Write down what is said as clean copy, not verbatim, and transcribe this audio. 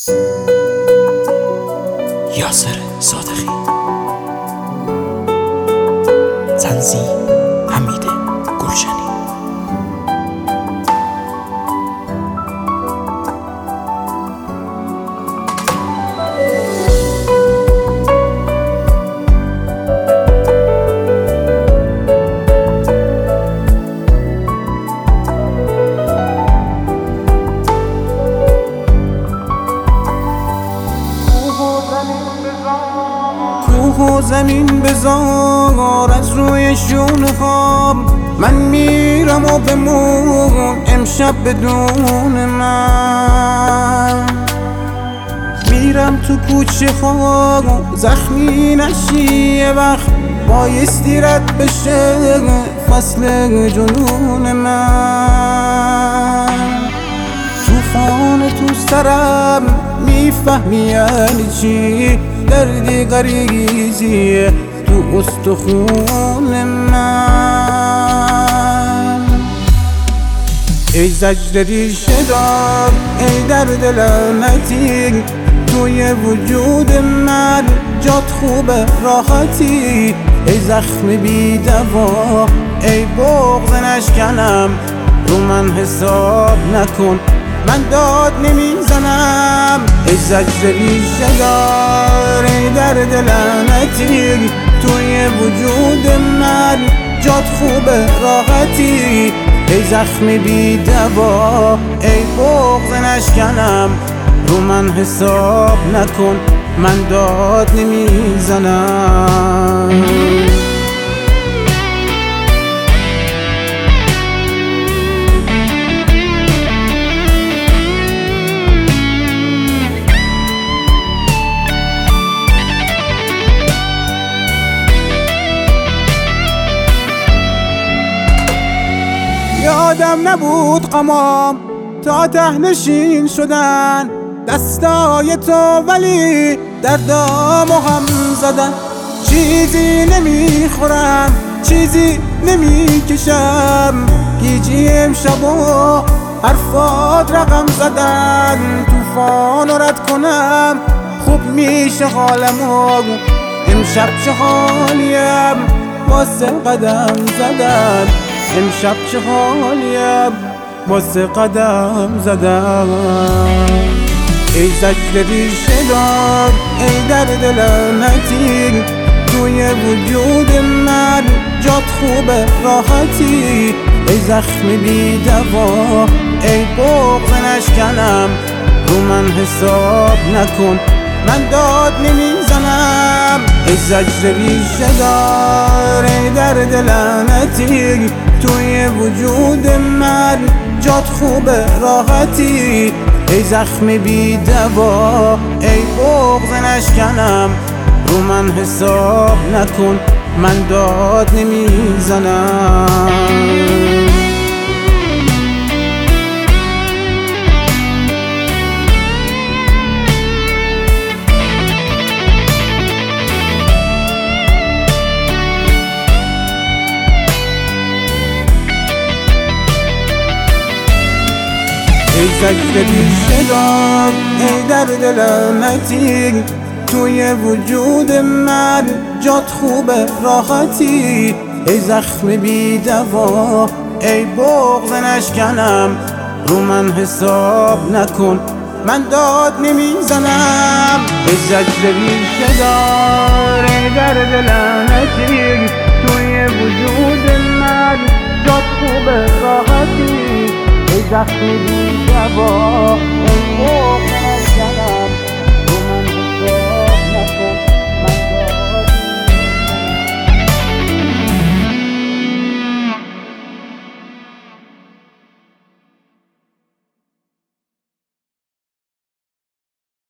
یاسر صادقی، تنظیم حمید گلشنی. کوه و زمین بذار از روی شونه ها، من میرم و بمون امشب بدون من. میرم تو کوچه ها زخمی نشی، یه وقت بایستی رد بشه فصل جنون من. توفان تو سرم میفهمی یعنی چی، دردی غریزی تو استخون من. ای زجر ریشه دار، ای درد لعنتی، توی وجود من جات خوبه راحتی. ای زخم بی دوا، ای بغض نشکنم، رو من حساب نکن، من داد نمیزنم. ای زجر ریشه دار، ای درد لعنتی، توی وجود من جات خوبه راحتی. ای زخم بی دوا، ای بغض نشکنم، رو من حساب نکن، من داد نمیزنم. یادم نبود غمام تا تهنشین شدن، دستای تو ولی دردامو هم زدن. چیزی نمیخورم، چیزی نمیکشم، گیجی امشب و حرفات رقم زدن. توفانو رد کنم خوب میشه حالمو، امشب چه حالیم واسه قدم زدن. امشب چه حالیم واسه قدم زدن. ای زجر ریشه دار، ای درد لعنتی، توی وجود من جات خوبه راحتی. ای زخم بی دوا، ای بغض نشکنم، رو من حساب نکن، من داد نمیزنم. ای زجر ریشه دار، ای درد لعنتی، توی وجود من جات خوبه راحتی. ای زخم بی دوا، ای بغض نشکنم، رو من حساب نکن، من داد نمیزنم. ای زجر ریشه دار، ای درد لعنتی، توی وجود من جات خوبه راحتی. ای زخم بی دوا، ای بغض نشکنم، رو من حساب نکن، من داد نمیزنم. ای زجر ریشه دار، ای درد لعنتی، توی وجود من جات خوبه راحتی. ای زخم بی دوا، ای